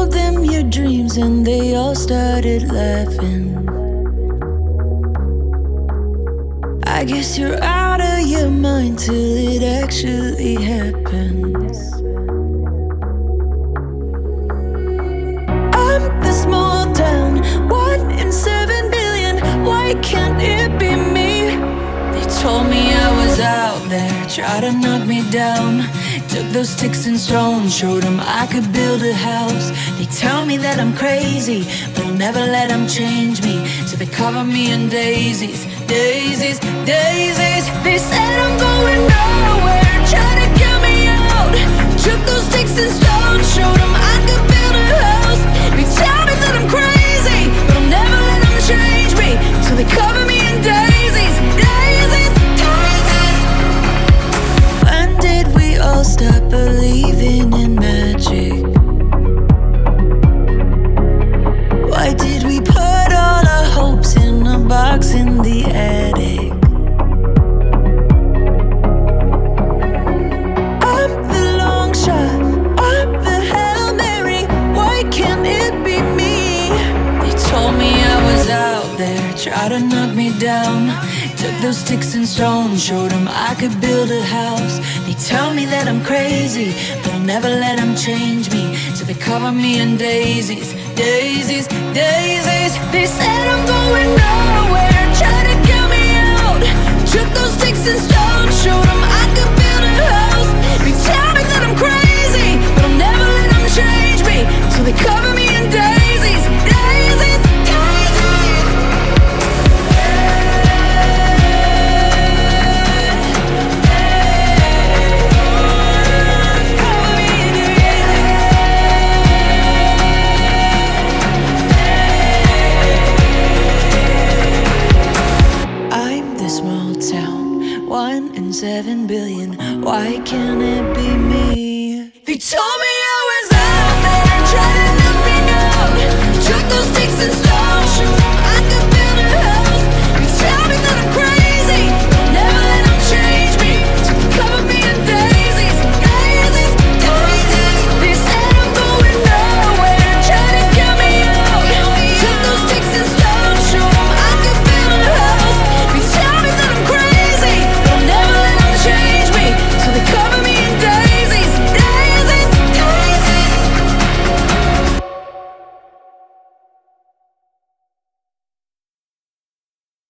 told them your dreams and they all started laughing. I guess you're out of your mind till it actually happens. I'm the small town, 1 in 7 billion. Why can't it be me? They told me I was out there, tried to knock me down. Took those sticks and stones, showed them I could build a house. They tell me that I'm crazy, but I'll never let them change me. So they cover me in daisies, daisies, daisies. They said I'm going nowhere, trying to get me out. Took those sticks and stones, showed them I could build a house. They tell me that I'm crazy, but I'll never let them change me. So they cover me in daisies, daisies, daisies. When did we all stop believing in magic? Why did we put all our hopes in a box in the attic? I'm the long shot, I'm the Hail Mary. Why can't it be me? They told me I was out there, tried to knock me down. Took those sticks and stones, showed them I could build a house. They tell me that I'm crazy, but I'll never let them change me. So they cover me in daisies, daisies, daisies. They said I'm going nowhere, try to get me out. Took those sticks and stones, showed them I could build a house. They tell me that I'm crazy, but I'll never let them change me. So they cover me in daisies, daisies, daisies. Small town, 1 in 7 billion. Why can't it be me? They told me I was out there, trying to knock me down. Took those sticks and stones.